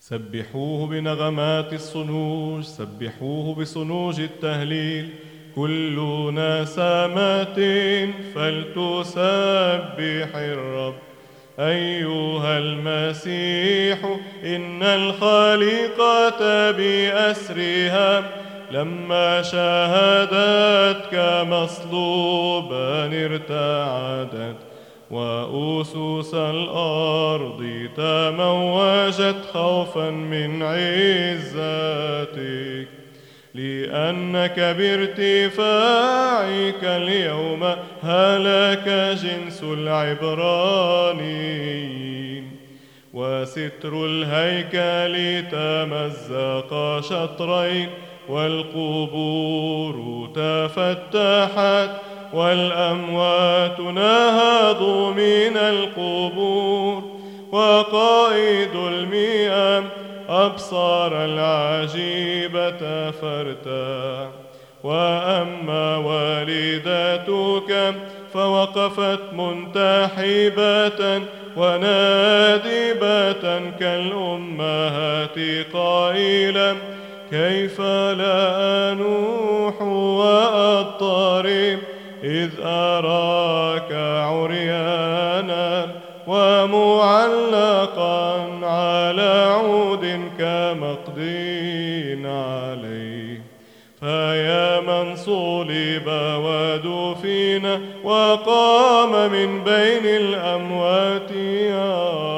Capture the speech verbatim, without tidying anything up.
سبحوه بنغمات الصنوج، سبحوه بصنوج التهليل، كل نسمات فلتسبح الرب. أيها المسيح إن الخليقة بأسرها لما شاهدتك مصلوبا ارتعدت، وأسوس الأرض تموجت خوفا من عزتك، لأنك بارتفاعك اليوم هلك جنس العبرانيين، وستر الهيكل تمزق شطرين، والقبور تفتحت، والأموات نهضوا من القبور، وقائد المئة أبصر العجيبة فارتاع. وأما والدتك فوقفت منتحبة ونادبة كالأمهات قائلا: كيف لا أنوح وأضطرب إذ أراك عريانا ومعلقا على عود كمقضي عليه. فيا من صلب ودفن وقام من بين الأموات يا